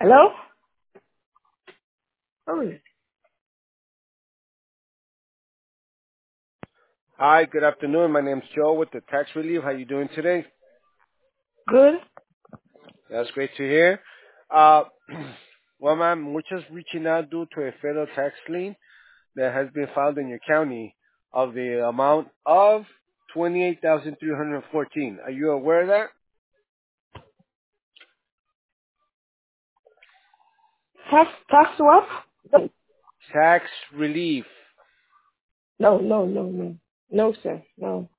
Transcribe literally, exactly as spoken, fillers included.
Hello? Oh, Hi, good afternoon. My name's Joe with the Tax Relief. How you doing today? good. That's great to hear. Uh, well, ma'am, we're just reaching out due to a federal tax lien that has been filed in your county of the amount of twenty-eight thousand three hundred fourteen. Are you aware of that? Tax, tax what? No, Tax relief. no, no, no, no. No, sir. No.